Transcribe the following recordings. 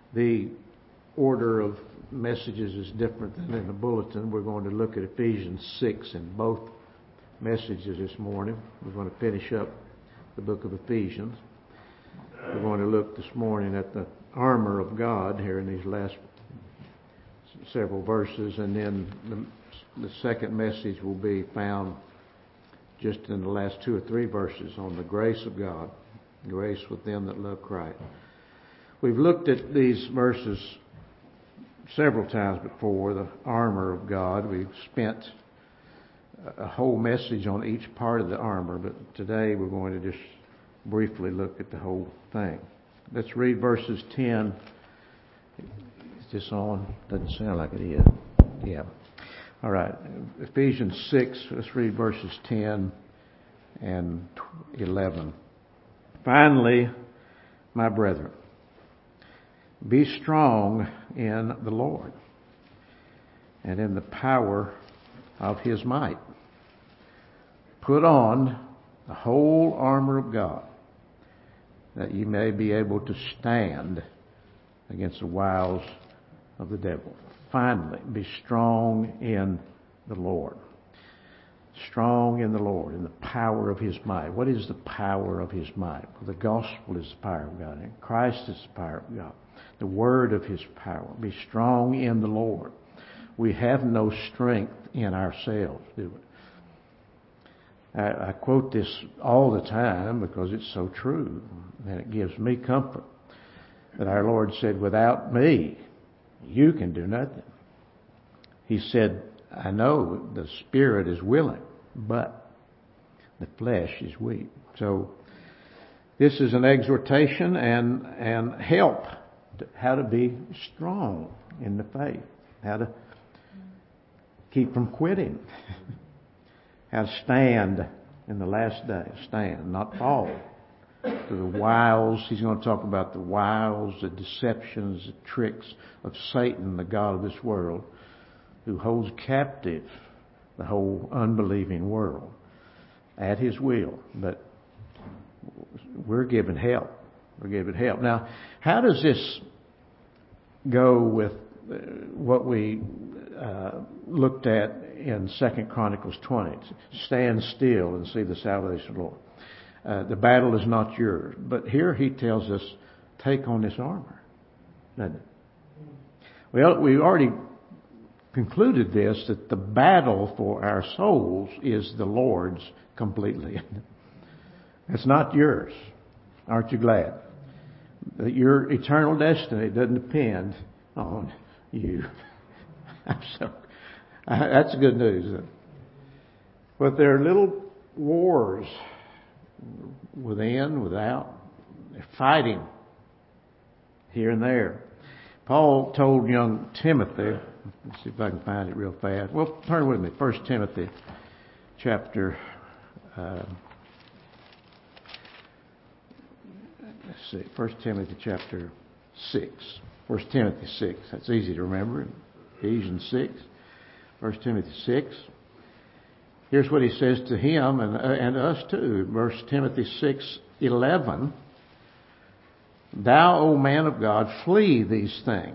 The order of messages is different than in the bulletin. We're going to look at Ephesians 6 in both messages this morning. We're going to finish up the book of Ephesians. We're going to look this morning at the armor of God here in these last several verses, and then the second message will be found just in the last 2 or 3 verses on the grace of God, grace with them that love Christ. We've looked at these verses several times before, the armor of God. We've spent a whole message on each part of the armor, but today we're going to just briefly look at the whole thing. Let's read verses 10. Is this on? Doesn't sound like it is. Yeah. All right. Ephesians 6, let's read verses 10 and 11. Finally, my brethren, be strong in the Lord and in the power of His might. Put on the whole armor of God, that ye may be able to stand against the wiles of the devil. Finally, be strong in the Lord. Strong in the Lord, in the power of His might. What is the power of His might? Well, the gospel is the power of God, and Christ is the power of God. The word of His power. Be strong in the Lord. We have no strength in ourselves, do we? I quote this all the time because it's so true, and it gives me comfort that our Lord said, without me, you can do nothing. He said, I know the spirit is willing, but the flesh is weak. So this is an exhortation and help how to be strong in the faith, how to keep from quitting, how to stand in the last day, stand, not fall to the wiles. He's going to talk about the wiles, the deceptions, the tricks of Satan, the god of this world, who holds captive the whole unbelieving world at his will. But we're given help. We're given help. Now, how does this go with what we looked at in 2 Chronicles 20? Stand still and see the salvation of the Lord. The battle is not yours. But here he tells us, take on this armor. Doesn't it? Well, we already concluded this, that the battle for our souls is the Lord's completely. It's not yours. Aren't you glad? That your eternal destiny doesn't depend on you. That's good news. But there are little wars within, without. They're fighting here and there. Paul told young Timothy, let's see if I can find it real fast. Well, turn with me. 1 Timothy chapter, let's see, 1 Timothy chapter 6. 1 Timothy 6. That's easy to remember. Ephesians 6. 1 Timothy 6. Here's what he says to him and us too. 1 Timothy 6:11. Thou, O man of God, flee these things.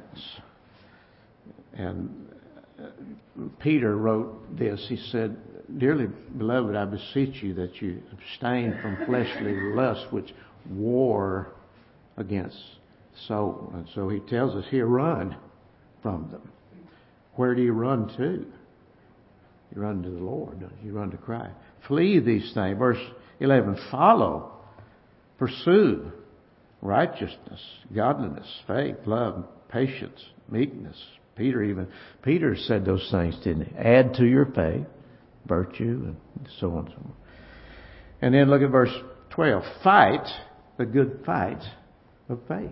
And Peter wrote this. He said, Dearly beloved, I beseech you that you abstain from fleshly lusts which war against soul. And so he tells us here, run from them. Where do you run to? You run to the Lord. You run to Christ. Flee these things. Verse 11. Follow, pursue righteousness, godliness, faith, love, patience, meekness. Peter said those things, didn't he? Add to your faith virtue, and so on and so on. And then look at verse 12. Fight the good fight of faith.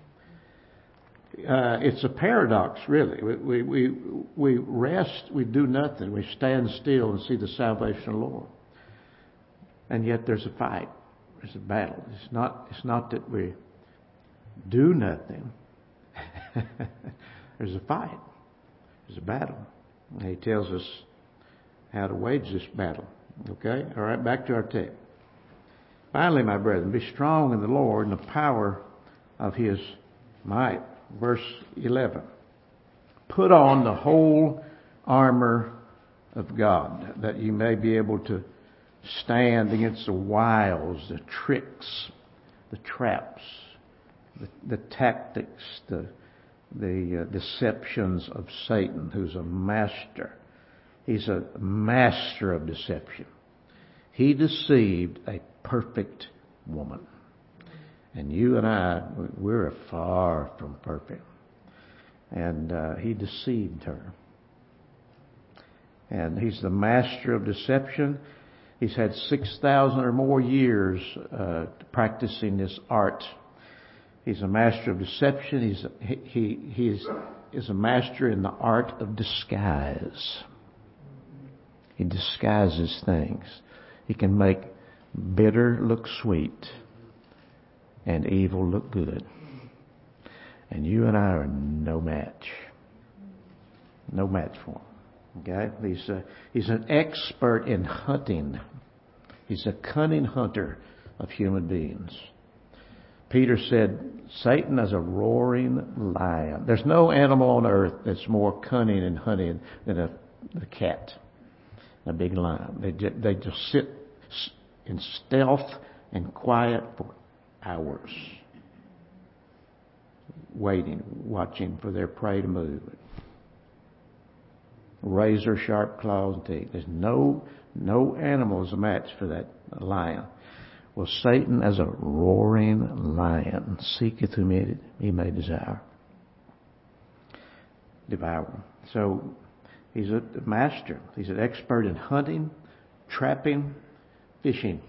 It's a paradox, really. We rest, we do nothing. We stand still and see the salvation of the Lord. And yet there's a fight. There's a battle. It's not that we do nothing. There's a fight. There's a battle. And he tells us how to wage this battle. Okay? All right, back to our text. Finally, my brethren, be strong in the Lord and the power of His might. verse 11. Put on the whole armor of God, that you may be able to stand against the wiles, the tricks, the traps, the tactics, the deceptions of Satan, who's a master. He's a master of deception. He deceived a perfect woman. And you and I, we're far from perfect. And he deceived her. And he's the master of deception. He's had 6,000 or more years practicing this art. He's a master of deception. He is a master in the art of disguise. He disguises things. He can make bitter look sweet and evil look good. And you and I are no match. No match for him. Okay? He's an expert in hunting. He's a cunning hunter of human beings. Peter said, Satan is a roaring lion. There's no animal on earth that's more cunning in hunting than a cat, a big lion. They just sit in stealth and quiet for hours, waiting, watching for their prey to move. Razor sharp claws and teeth. There's no animal is a match for that lion. Well, Satan, as a roaring lion, seeketh whom he may devour. So he's a master. He's an expert in hunting, trapping, fishing.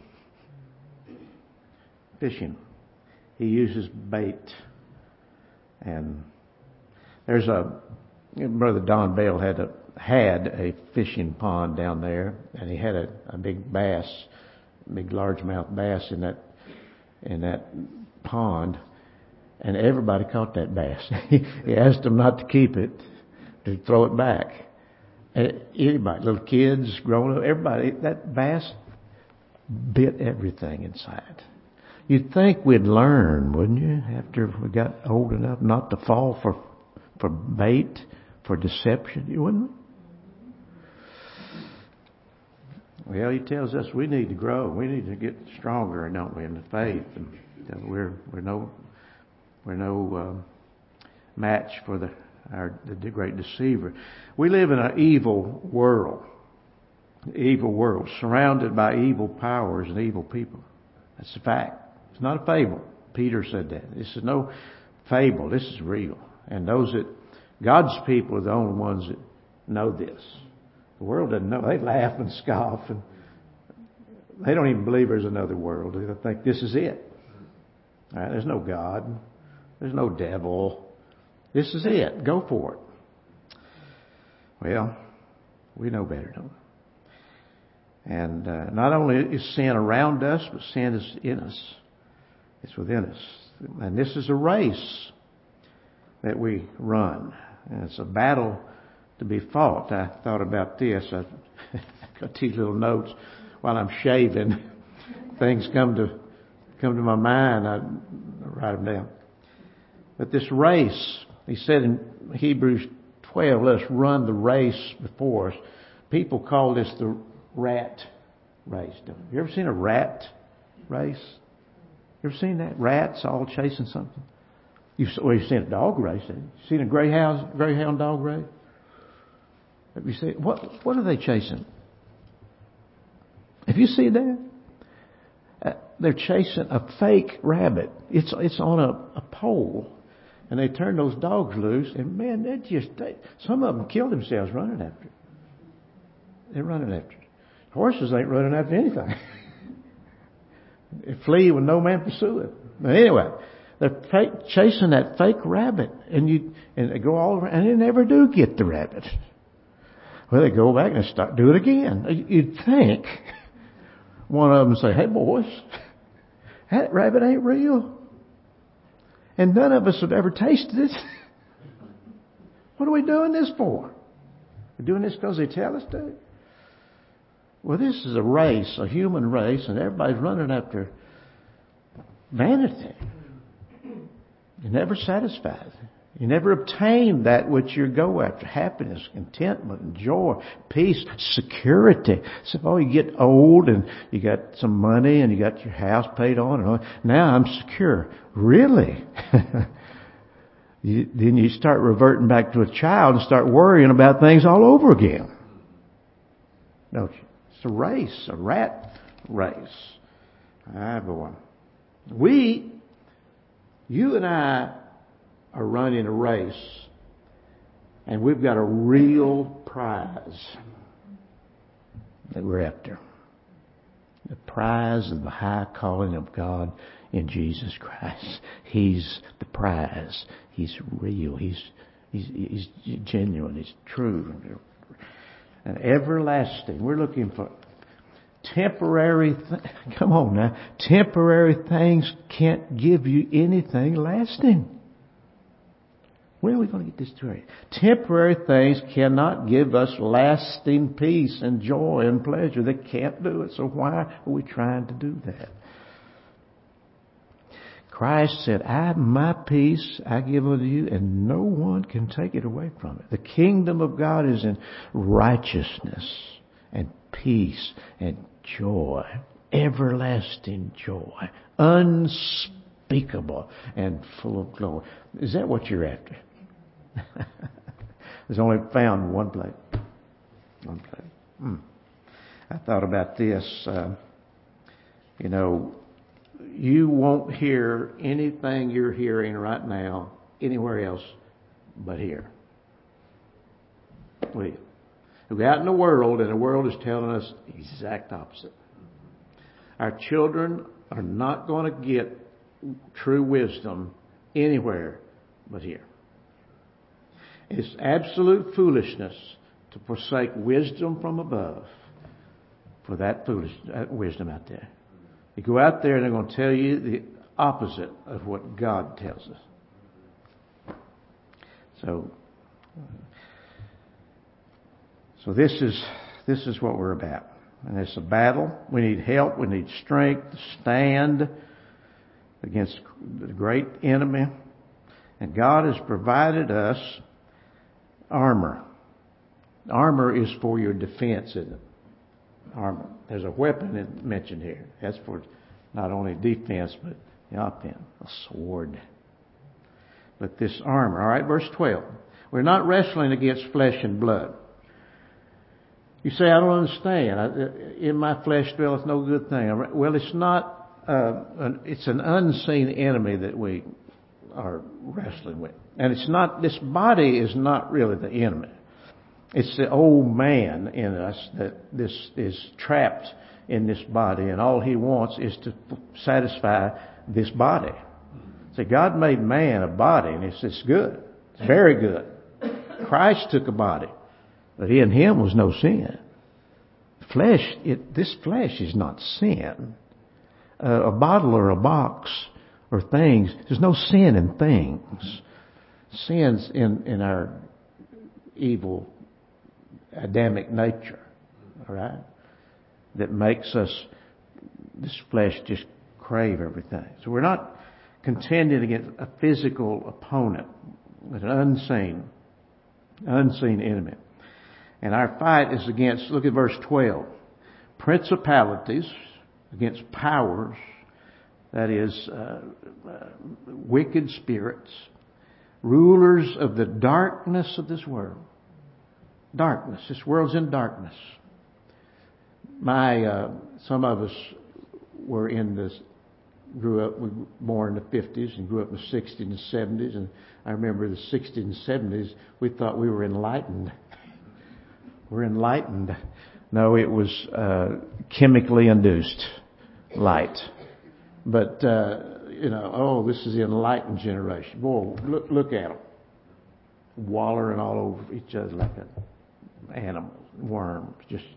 He uses bait. And there's Brother Don Bale had a fishing pond down there, and he had a big bass, big largemouth bass in that pond, and everybody caught that bass. He asked them not to keep it, to throw it back. Anybody, little kids, grown up, everybody, that bass bit everything inside. You'd think we'd learn, wouldn't you, after we got old enough not to fall for bait, for deception, you wouldn't? Well, he tells us we need to grow. We need to get stronger, don't we, in the faith. And we're no match for the great deceiver. We live in an evil world, surrounded by evil powers and evil people. That's a fact. It's not a fable. Peter said that. This is no fable. This is real. And God's people are the only ones that know this. The world doesn't know. They laugh and scoff, and they don't even believe there's another world. They think this is it. All right, there's no God. There's no devil. This is it. Go for it. Well, we know better, don't we? And not only is sin around us, but sin is in us. It's within us. And this is a race that we run. And it's a battle to be fought. I thought about this. I got these little notes while I'm shaving. Things come to my mind. I write them down. But this race, he said in Hebrews 12, let us run the race before us. People call this the rat race. You ever seen a rat race? You ever seen that? Rats all chasing something? You've seen a dog race. Have you seen a greyhound dog race? Have you seen what are they chasing? Have you seen that? They're chasing a fake rabbit. It's on a pole, and they turn those dogs loose, and man, some of them kill themselves running after it. They're running after it. Horses ain't running after anything. They flee when no man pursue it. But anyway, they're chasing that fake rabbit, and they go all around, and they never do get the rabbit. Well, they go back and do it again. You'd think one of them say, "Hey, boys, that rabbit ain't real, and none of us have ever tasted it. What are we doing this for? We're doing this because they tell us to." Well, this is a race, a human race, and everybody's running after vanity. You're never satisfied. You never obtain that which you go after. Happiness, contentment, and joy, peace, security. So, you get old and you got some money and you got your house paid on and all. Now I'm secure. Really? Then you start reverting back to a child and start worrying about things all over again. Don't you? It's a race, a rat race. Everyone. You and I are running a race, and we've got a real prize that we're after. The prize of the high calling of God in Jesus Christ. He's the prize. He's real. He's genuine. He's true. And everlasting. We're looking for temporary. Come on now. Temporary things can't give you anything lasting. Where are we going to get this straight? Temporary things cannot give us lasting peace and joy and pleasure. They can't do it. So why are we trying to do that? Christ said, my peace I give unto you, and no one can take it away from it. The kingdom of God is in righteousness and peace and joy, everlasting joy, unspeakable and full of glory. Is that what you're after? There's only found one place. One place. I thought about this. You won't hear anything you're hearing right now anywhere else but here. We go out in the world, and the world is telling us the exact opposite. Our children are not going to get true wisdom anywhere but here. It's absolute foolishness to forsake wisdom from above for that wisdom out there. You go out there and they're going to tell you the opposite of what God tells us. So this is what we're about. And it's a battle. We need help. We need strength to stand against the great enemy. And God has provided us armor. Armor is for your defense, isn't it? Armor. There's a weapon mentioned here. That's for not only defense, but the offense. A sword. But this armor. All right, verse 12. We're not wrestling against flesh and blood. You say, I don't understand. In my flesh dwelleth no good thing. Well, it's not. It's an unseen enemy that we are wrestling with. And it's not, this body is not really the enemy. It's the old man in us that this is trapped in this body, and all he wants is to satisfy this body. See, God made man a body, and it's good. It's very good. Christ took a body, but in him was no sin. This flesh is not sin. A bottle or a box or things, there's no sin in things. Sin's in our evil Adamic nature, all right, that makes us, this flesh just crave everything. So we're not contending against a physical opponent, but an unseen enemy. And our fight is against, look at verse 12, principalities, against powers, that is, wicked spirits, rulers of the darkness of this world. Darkness. This world's in darkness. Some of us were grew up, we were born in the 50s and grew up in the 60s and 70s. And I remember the 60s and 70s, we thought we were enlightened. We're enlightened. No, it was chemically induced light. But, this is the enlightened generation. Boy, look at them. Wallering all over each other like animals, worms.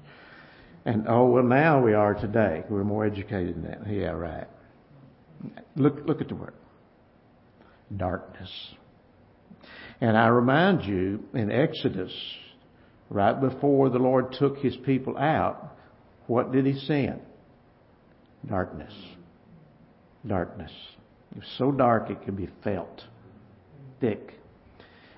Now we are today. We're more educated than that. Yeah, right. Look at the word. Darkness. And I remind you, in Exodus, right before the Lord took his people out, what did he send? Darkness. Darkness. It was so dark it could be felt. Thick.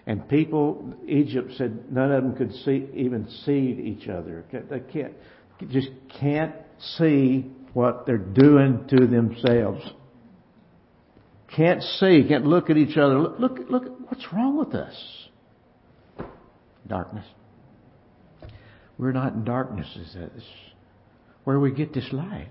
And people, Egypt said none of them could even see each other. They can't see what they're doing to themselves. Can't see, can't look at each other. Look, what's wrong with us? Darkness. We're not in darkness. Is that where we get this light?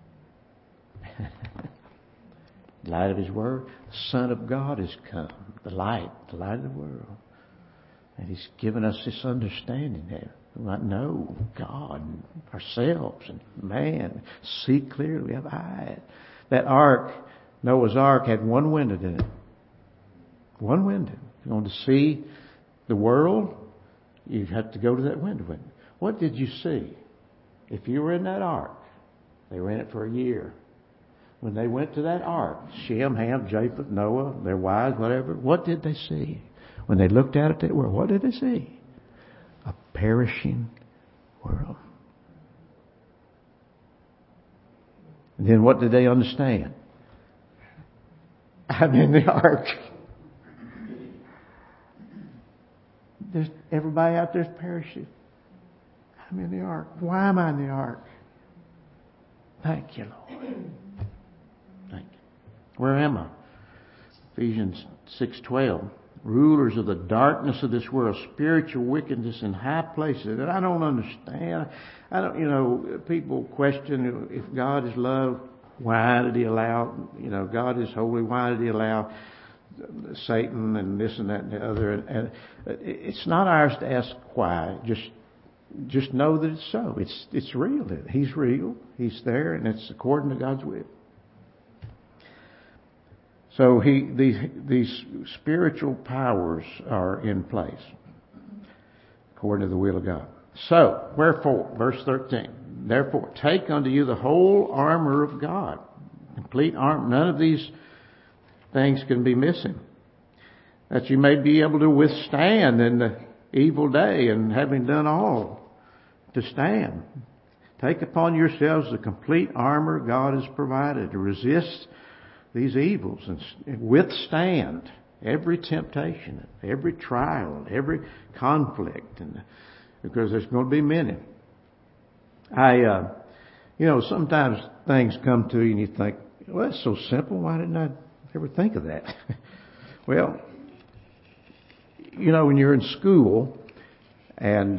Light of His Word. The Son of God has come. The light of the world. And He's given us this understanding that we might know God and ourselves and man. See clearly. We have eyes. That ark, Noah's ark, had one window in it. One window. If you want to see the world, you have to go to that window. What did you see? If you were in that ark, they were in it for a year. When they went to that ark, Shem, Ham, Japheth, Noah, their wives, whatever, what did they see? When they looked out at that world, what did they see? A perishing world. And then what did they understand? I'm in the ark. Everybody out there's perishing. I'm in the ark. Why am I in the ark? Thank you, Lord. Thank you. Where am I? Ephesians 6:12. Rulers of the darkness of this world, spiritual wickedness in high places. And I don't understand. People question if God is love, why did He allow, God is holy, why did He allow Satan and this and that and the other? And it's not ours to ask why. Just know that it's so. It's real. He's real. He's there, and it's according to God's will. So these spiritual powers are in place according to the will of God. So, wherefore, verse 13, therefore take unto you the whole armor of God. Complete armor. None of these things can be missing. That you may be able to withstand in the evil day, and having done all, to stand. Take upon yourselves the complete armor God has provided to resist these evils and withstand every temptation, every trial, every conflict, and because there's going to be many. Sometimes things come to you and you think, well, that's so simple. Why didn't I ever think of that? Well, when you're in school and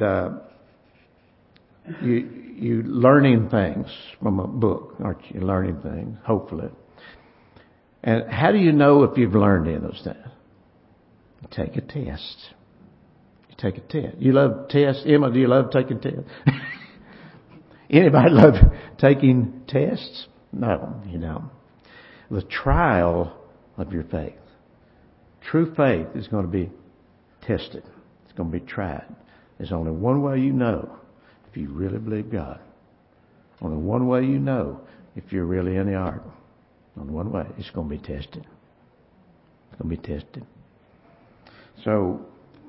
you learning things from a book, aren't you? Learning things, hopefully. And how do you know if you've learned any of those things? You take a test. You take a test. You love tests? Emma, do you love taking tests? Anybody love taking tests? No, you don't. The trial of your faith. True faith is going to be tested. It's going to be tried. There's only one way you know if you really believe God. Only one way you know if you're really in the ark. On one way, it's going to be tested. It's going to be tested. So,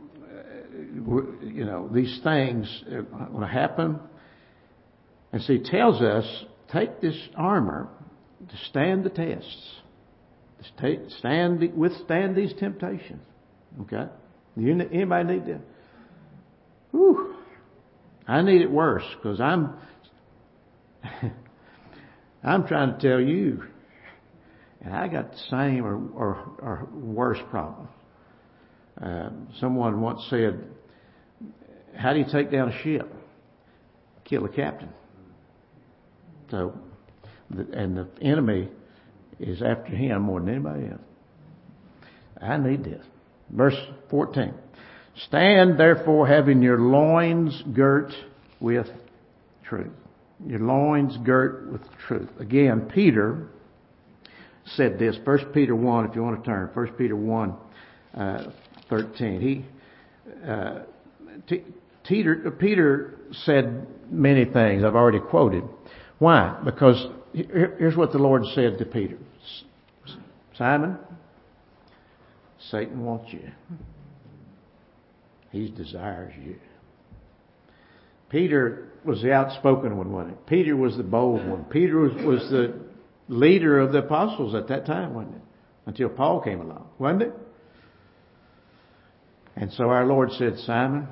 these things are going to happen. And so He tells us, take this armor to stand the tests. Withstand these temptations. Okay? Anybody need to? Whew. I need it worse because I'm trying to tell you. And I got the same or worse problem. Someone once said, how do you take down a ship? Kill a captain. So, and the enemy is after him more than anybody else. I need this. Verse 14. Stand therefore having your loins girt with truth. Your loins girt with truth. Again, Peter said this. 1 Peter 1, if you want to turn. 1 Peter 1, 13. Peter said many things I've already quoted. Why? Because here's what the Lord said to Peter. Simon, Satan wants you. He desires you. Peter was the outspoken one, wasn't he? Peter was the bold one. Peter was the leader of the apostles at that time, wasn't it? Until Paul came along, wasn't it? And so our Lord said, Simon,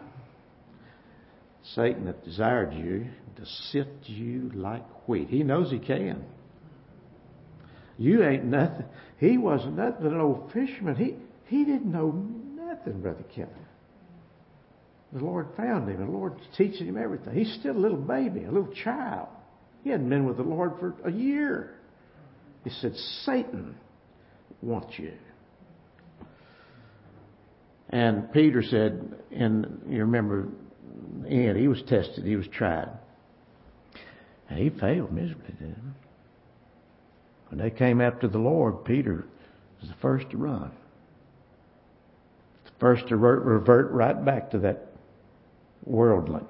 Satan hath desired you to sift you like wheat. He knows he can. You ain't nothing. He wasn't nothing but an old fisherman. He didn't know nothing, Brother Kelly. The Lord found him. The Lord's teaching him everything. He's still a little baby, a little child. He hadn't been with the Lord for a year. He said, Satan wants you. And Peter said, and you remember, and he was tested, he was tried. And he failed miserably, didn't he? When they came after the Lord, Peter was the first to run. The first to revert right back to that worldling.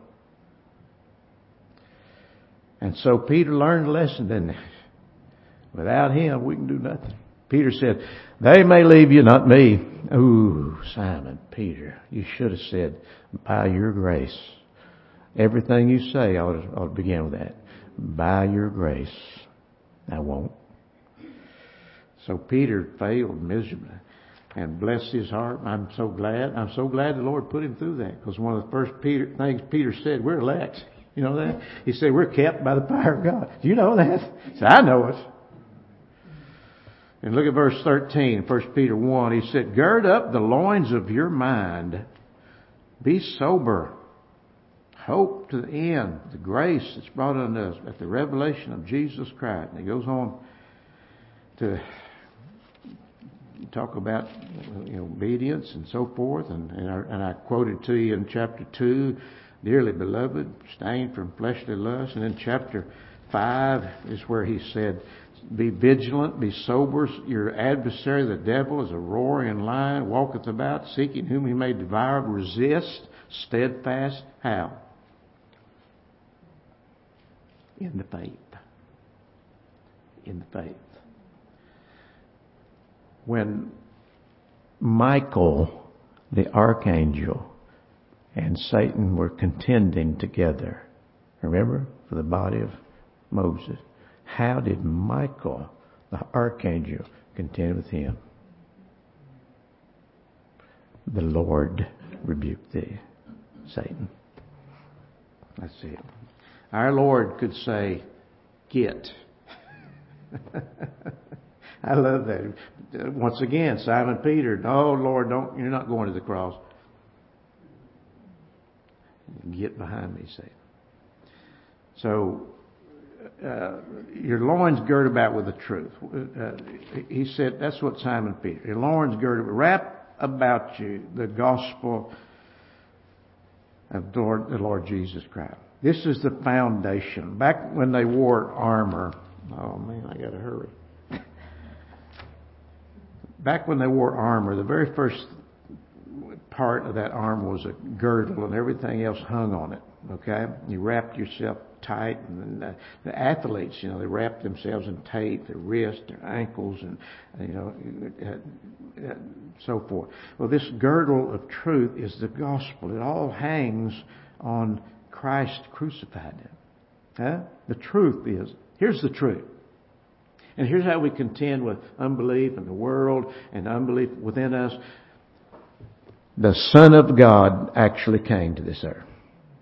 And so Peter learned a lesson, didn't he? Without him, we can do nothing. Peter said, they may leave you, not me. Ooh, Simon, Peter, you should have said, by your grace. Everything you say ought to begin with that. By your grace, I won't. So Peter failed miserably. And bless his heart, I'm so glad the Lord put him through that. Because one of the first things Peter said, we're elect. You know that? He said, we're kept by the power of God. Do you know that? He said, I know it. And look at verse 13, 1 Peter 1. He said, gird up the loins of your mind. Be sober. Hope to the end, the grace that's brought unto us at the revelation of Jesus Christ. And he goes on to talk about obedience and so forth. And I quoted to you in chapter 2, dearly beloved, abstain from fleshly lust. And in chapter 5 is where he said, be vigilant, be sober. Your adversary, the devil, is a roaring lion, walketh about, seeking whom he may devour. Resist, steadfast. How? In the faith. In the faith. When Michael, the archangel, and Satan were contending together, remember, for the body of Moses, how did Michael, the archangel, contend with him? The Lord rebuked thee, Satan. That's it. Our Lord could say, get. I love that. Once again, Simon Peter, no, Lord, you're not going to the cross. Get behind me, Satan. So, your loins girt about with the truth. He said, that's what Simon Peter, your loins girded, wrap about you the gospel of the Lord Jesus Christ. This is the foundation. Back when they wore armor, oh man, I gotta hurry. Back when they wore armor, the very first part of that armor was a girdle and everything else hung on it. Okay? You wrapped yourself tight, and the athletes, they wrap themselves in tape, their wrists, their ankles, and so forth. Well, this girdle of truth is the gospel. It all hangs on Christ crucified. The truth is, here's the truth. And here's how we contend with unbelief in the world and unbelief within us. The Son of God actually came to this earth.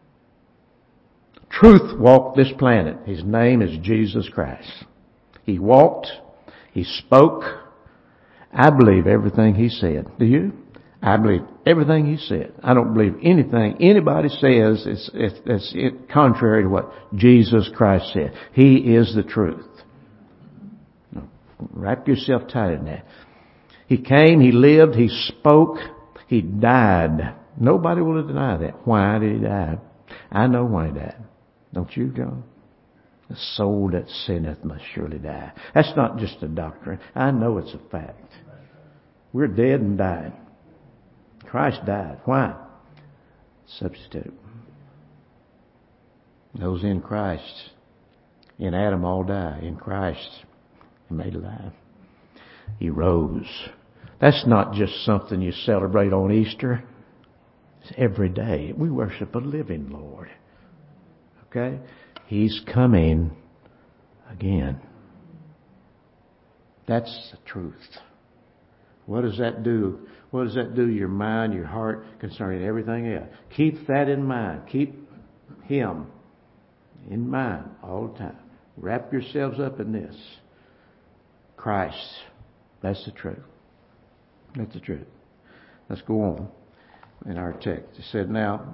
Truth walked this planet. His name is Jesus Christ. He walked. He spoke. I believe everything He said. Do you? I believe everything He said. I don't believe anything anybody says is contrary to what Jesus Christ said. He is the truth. Wrap yourself tight in that. He came, He lived, He spoke, He died. Nobody will deny that. Why did He die? I know why He died. Don't you, John? The soul that sinneth must surely die. That's not just a doctrine. I know it's a fact. We're dead and died. Christ died. Why? Substitute. Those in Christ, in Adam all die. In Christ, He made alive. He rose. That's not just something you celebrate on Easter. It's every day. We worship a living Lord. Okay? He's coming again. That's the truth. What does that do What does that do to your mind, your heart, concerning everything else? Keep that in mind. Keep Him in mind all the time. Wrap yourselves up in this. Christ. That's the truth. That's the truth. Let's go on in our text. It said, now,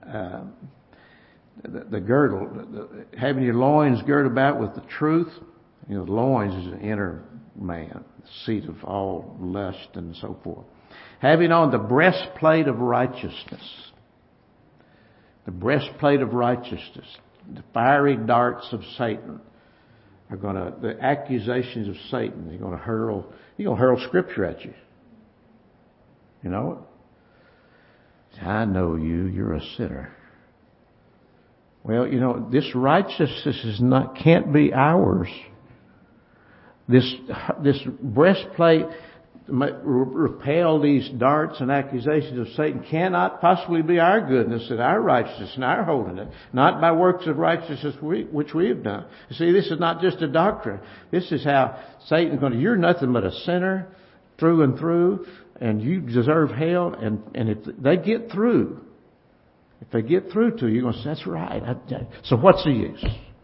the girdle, having your loins girded about with the truth. The loins is an inner man, the seat of all lust and so forth. Having on the breastplate of righteousness. The breastplate of righteousness. The fiery darts of Satan are the accusations of Satan, he's going to hurl scripture at you. You know it? I know you're a sinner. Well, this righteousness can't be ours. This breastplate repel these darts and accusations of Satan cannot possibly be our goodness and our righteousness and our holiness, not by works of righteousness which we have done. You see, this is not just a doctrine. This is how Satan's going to, you're nothing but a sinner through and through, and you deserve hell, and if they get through to you, you're going to say, that's right. So what's the use?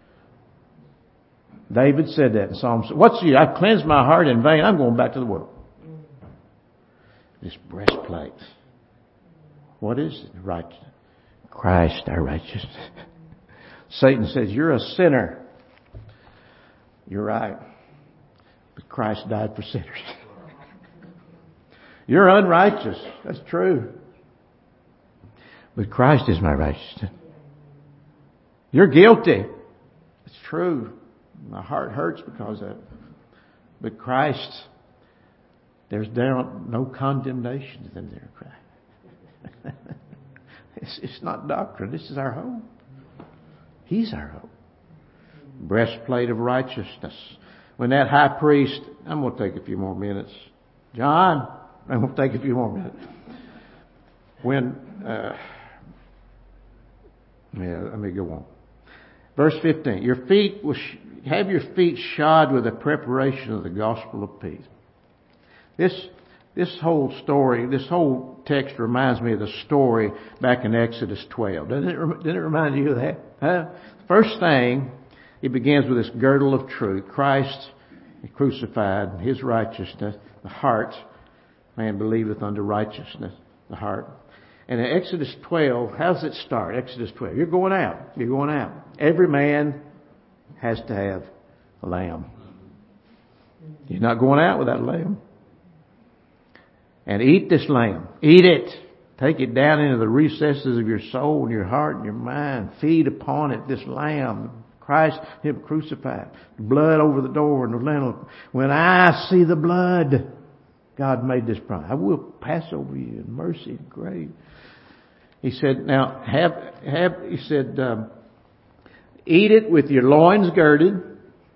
David said that in Psalms. What's the use? I've cleansed my heart in vain. I'm going back to the world. This breastplate. What is it? Righteousness. Christ, our righteousness. Satan says, you're a sinner. You're right. But Christ died for sinners. You're unrighteous. That's true. But Christ is my righteousness. You're guilty. It's true. My heart hurts because of it. But Christ, there's no condemnation in there, Christ. It's not doctrine. This is our hope. He's our hope. Breastplate of righteousness. When that high priest, I'm going to take a few more minutes. John, I'm going to take a few more minutes. Let me go on. Verse 15. Have your feet shod with the preparation of the gospel of peace. This whole story, this whole text reminds me of the story back in Exodus 12. Didn't it remind you of that? Huh? First thing, it begins with this girdle of truth. Christ crucified, His righteousness, the heart. Man believeth unto righteousness, the heart. And in Exodus 12, how does it start? Exodus 12. You're going out. Every man has to have a lamb. You're not going out without a lamb. And eat this lamb. Eat it. Take it down into the recesses of your soul and your heart and your mind. Feed upon it, this lamb. Christ, Him crucified. Blood over the door and the lintel. When I see the blood, God made this promise. I will pass over you in mercy and grace. He said, now, eat it with your loins girded,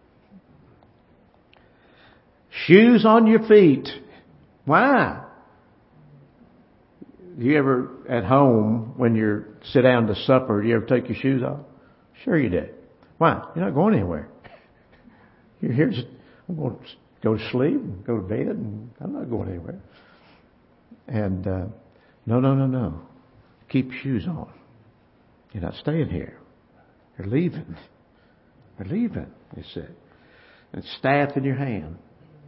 shoes on your feet. Why? Do you ever, at home, when you sit down to supper, do you ever take your shoes off? Sure you did. Why? You're not going anywhere. You're here, I'm going to go to sleep, and go to bed, and I'm not going anywhere. And, no. Keep shoes on. You're not staying here. You're leaving. He said. And staff in your hand.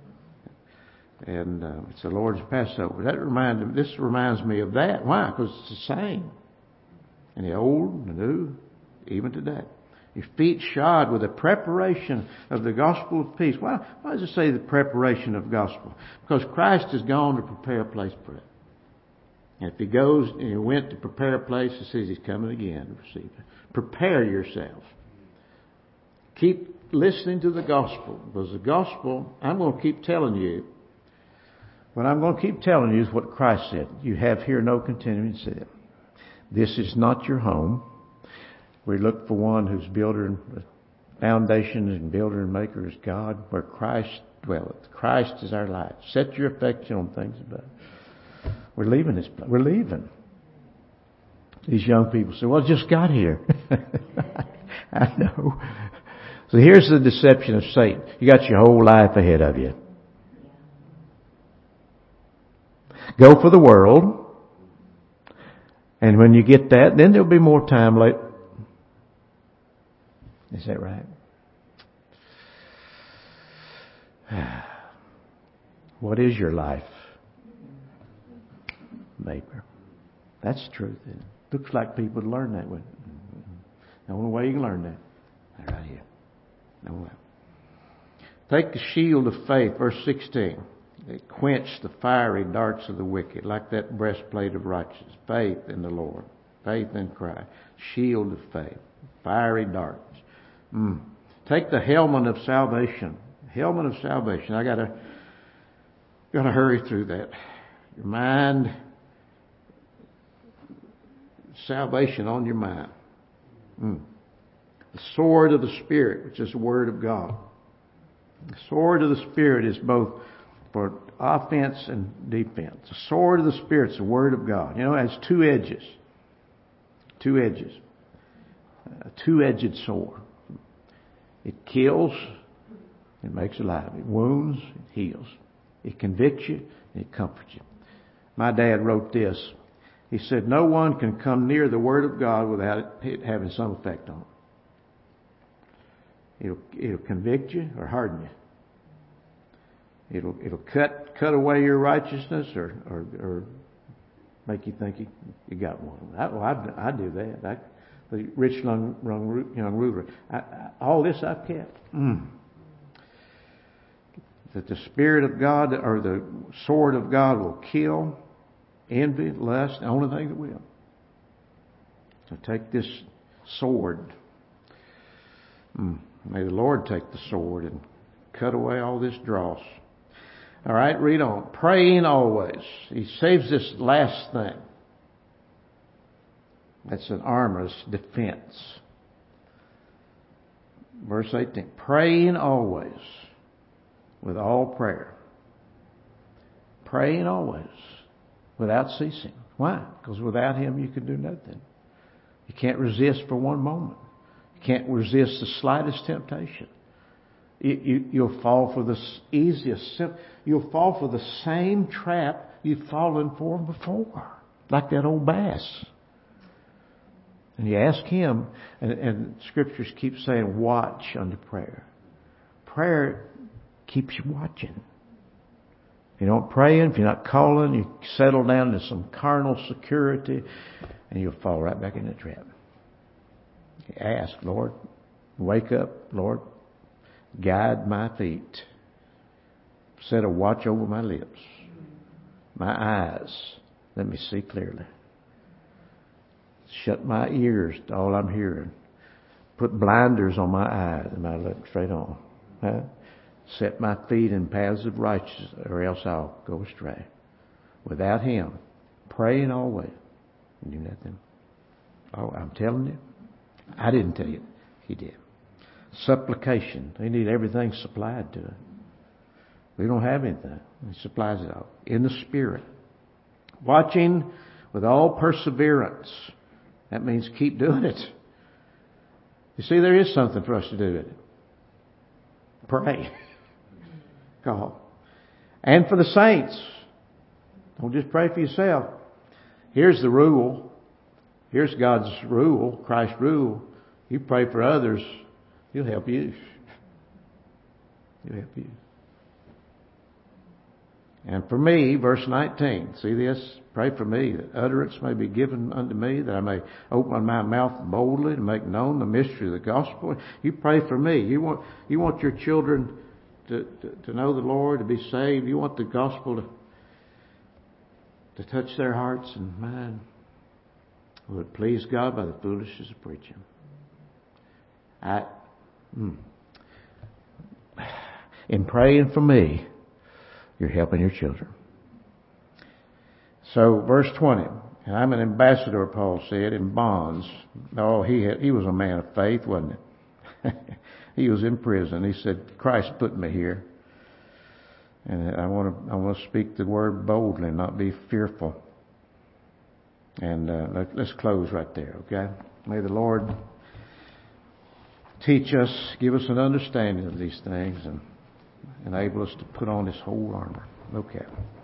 And it's the Lord's Passover. This reminds me of that. Why? Because it's the same. In the old, the new, even today. Your feet shod with the preparation of the gospel of peace. Why does it say the preparation of gospel? Because Christ has gone to prepare a place for it. And if He goes and He went to prepare a place, it says He's coming again to receive it. Prepare yourself. Keep listening to the gospel. Because the gospel, I'm going to keep telling you. What I'm going to keep telling you is what Christ said. You have here no continuing sin. This is not your home. We look for one whose builder and foundation and builder and maker is God, where Christ dwelleth. Christ is our life. Set your affection on things above. We're leaving this place. We're leaving. These young people say, well, I just got here. I know. So here's the deception of Satan. You got your whole life ahead of you. Go for the world. And when you get that, then there'll be more time later. Is that right? What is your life? Vapor. That's the truth. It looks like people learn that way. The only way you can learn that. Right here. No way. Take the shield of faith, verse 16. It quenched the fiery darts of the wicked, like that breastplate of righteousness. Faith in the Lord. Faith in Christ. Shield of faith. Fiery darts. Take the helmet of salvation. Helmet of salvation. I gotta hurry through that. Your mind, salvation on your mind. The sword of the Spirit, which is the Word of God. The sword of the Spirit is both for offense and defense. The sword of the Spirit is the Word of God. You know, it has two edges. Two edges. A two-edged sword. It kills, it makes alive. It wounds, it heals. It convicts you, and it comforts you. My dad wrote this. He said, no one can come near the Word of God without it having some effect on it. It'll convict you or harden you. It'll cut away your righteousness or make you think you got one. I do that. The rich young ruler. All this I've kept. That the Spirit of God or the sword of God will kill envy, lust, the only thing that will. So take this sword. May the Lord take the sword and cut away all this dross. All right, read on. Praying always. He saves this last thing. That's an armor's defense. Verse 18. Praying always with all prayer. Praying always without ceasing. Why? Because without Him you can do nothing. You can't resist for one moment. You can't resist the slightest temptation. You'll fall for the easiest. You'll fall for the same trap you've fallen for before. Like that old bass. And you ask Him, and Scriptures keep saying, watch unto prayer. Prayer keeps you watching. If you're not praying, if you're not calling, you settle down to some carnal security, and you'll fall right back in the trap. You ask, Lord, wake up, Lord, guide my feet. Set a watch over my lips, my eyes. Let me see clearly. Shut my ears to all I'm hearing. Put blinders on my eyes and I look straight on. Huh? Set my feet in paths of righteousness, or else I'll go astray. Without Him, praying always, you do nothing. Oh, I'm telling you, I didn't tell you. He did. Supplication. They need everything supplied to it. We don't have anything. He supplies it all. In the Spirit. Watching with all perseverance. That means keep doing it. You see, there is something for us to do with it. Pray. Call. And for the saints. Don't just pray for yourself. Here's the rule. Here's God's rule, Christ's rule. You pray for others, He'll help you. He'll help you. And for me, verse 19, see this? Pray for me, that utterance may be given unto me, that I may open my mouth boldly to make known the mystery of the gospel. You pray for me. You want your children to know the Lord, to be saved. You want the gospel to touch their hearts and minds. Will it please God by the foolishness of preaching? In praying for me, you're helping your children. So, verse 20. And I'm an ambassador, Paul said, in bonds. Oh, he was a man of faith, wasn't he? He was in prison. He said, Christ put me here. And I want to speak the word boldly and not be fearful. And let's close right there, okay? May the Lord teach us, give us an understanding of these things, and enable us to put on His whole armor. Okay.